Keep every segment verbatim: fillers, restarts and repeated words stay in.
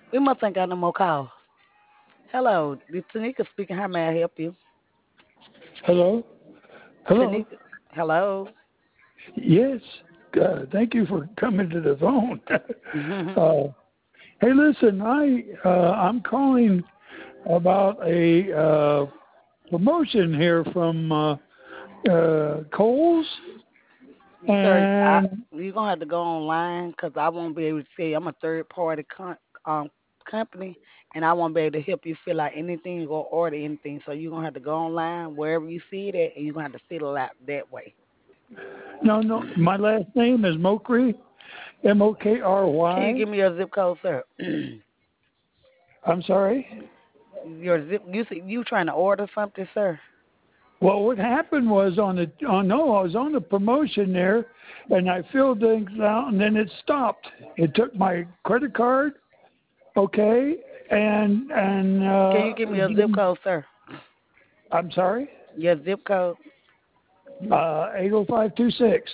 We must ain't got no more calls. Hello, this Tanika speaking. How may I help you? Hello? Hello? Tanika, hello. Yes. Uh, thank you for coming to the phone. Mhm. uh, hey, listen, I uh, I'm calling about a uh, promotion here from uh, uh, Coles, Sir, I, and you're gonna have to go online because I won't be able to tell you. I'm a third party con- um company, and I won't be able to help you fill out anything or order anything. So you're gonna have to go online wherever you see it at, and you're gonna have to fill it out that way. no, no, my last name is Mokry, M O K R Can you Y. give me your zip code, sir? I'm sorry. Your zip. You see, you trying to order something, sir? Well, what happened was on the oh no, I was on the promotion there, and I filled things out, and then it stopped. It took my credit card, okay, and and Can uh, you give me your zip code, sir? I'm sorry, Your zip code. uh, eight oh five two six.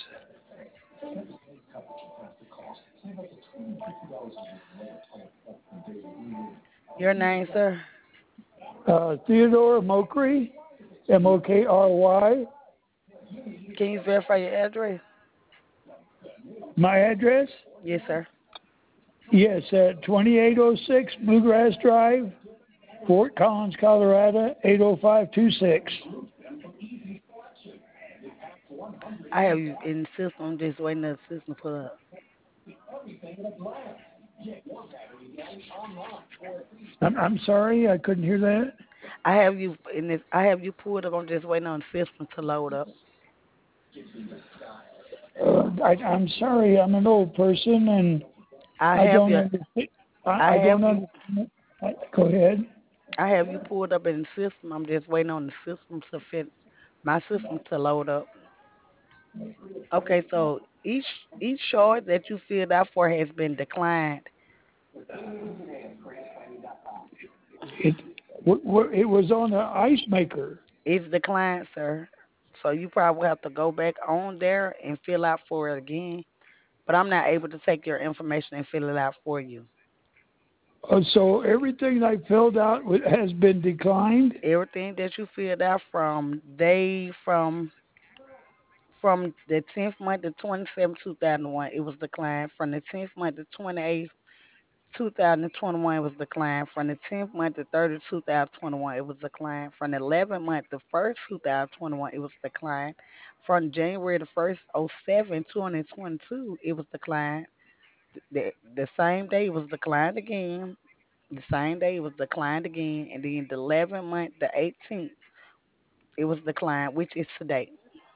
Your name, sir. Uh, Theodore Mokry, M O K R Y. Can you verify your address? My address? Yes, sir. Yes, at twenty-eight oh six Bluegrass Drive, Fort Collins, Colorado, eight oh five two six. I have you in the system. I'm just waiting for the system to pull up. I'm, I'm sorry, I couldn't hear that. I have you in this. I have you pulled up. I'm just waiting on the system to load up. Uh, I, I'm sorry, I'm an old person and I I have don't you. understand. I, I I don't have you. understand. I, go ahead. I have you pulled up in the system. I'm just waiting on the system to fit my system to load up. Okay, so each each charge that you filled out for has been declined. It w- w- it was on the ice maker. It's declined, sir. So you probably have to go back on there and fill out for it again. But I'm not able to take your information and fill it out for you. Uh, so everything I filled out wa- has been declined. Everything that you filled out from day from from the tenth month to twenty seventh, two thousand one, it was declined. From the tenth month to twenty eighth, two thousand twenty one, it was declined. From the tenth month to thirtieth, two thousand twenty one, it was declined. From the eleventh month to first, two thousand twenty one, it was declined. From January the first, oh seven, twenty twenty two, it was declined. The, the same day it was declined again. The same day it was declined again. And then the eleventh month, the eighteenth, it was declined, which is today.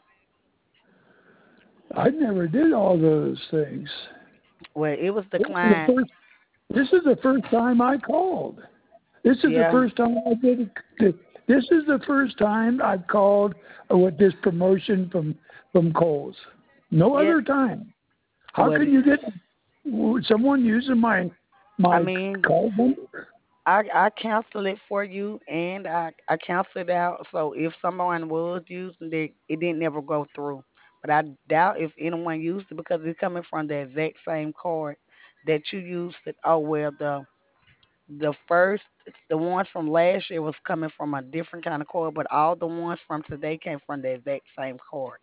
I never did all those things. Well, it was This is the declined. first. This is the first time I called. This is the Yeah. first time I did it. This is the first time I've called with this promotion from from Coles. No Yeah. other time. How Well, can you get someone using my I my mean, call number? I I canceled it for you, and I I canceled it out. So if someone was using it, it didn't never go through. But I doubt if anyone used it because it's coming from the exact same card that you used. It. Oh well, the the first the ones from last year was coming from a different kind of card, but all the ones from today came from the exact same card.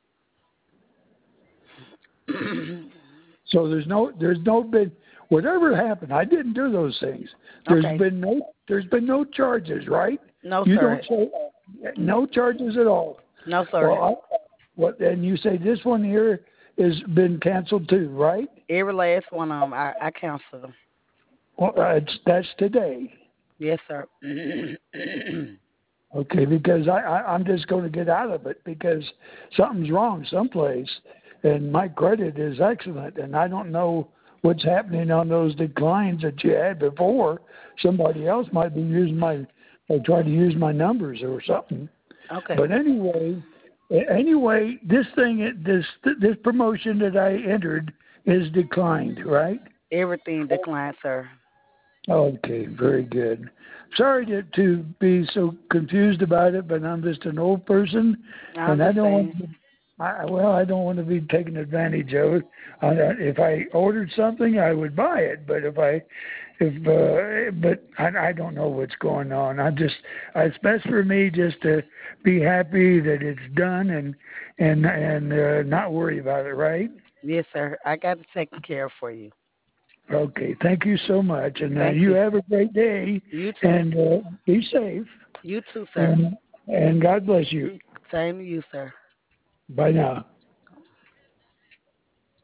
So there's no there's no been whatever happened. I didn't do those things. There's Okay. been no there's been no charges, right? No, You don't sir. say no charges at all. No, sir. Well, I, what and you say this one here has been canceled too, right? Every last one of them, I, I canceled them. Well, that's that's today. Yes, sir. Okay, because I, I I'm just going to get out of it because something's wrong someplace, and my credit is excellent, and I don't know what's happening on those declines that you had before. Somebody else might be using my or try to use my numbers or something. Okay. But anyway, anyway, this thing, this this promotion that I entered is declined, right? Everything declined, sir. Okay, very good. Sorry to, to be so confused about it, but I'm just an old person, I and I don't want understand. to, I, well, I don't want to be taken advantage of. I, if I ordered something, I would buy it, but if I if uh, but I, I don't know what's going on. I just it's best for me just to be happy that it's done and and and uh, not worry about it. Right? Yes, sir. I got it taken care of for you. Okay. Thank you so much, and uh, Thank you you. have a great day You too. and uh, be safe You too, sir. and and God bless you. Same to you, sir. Bye now.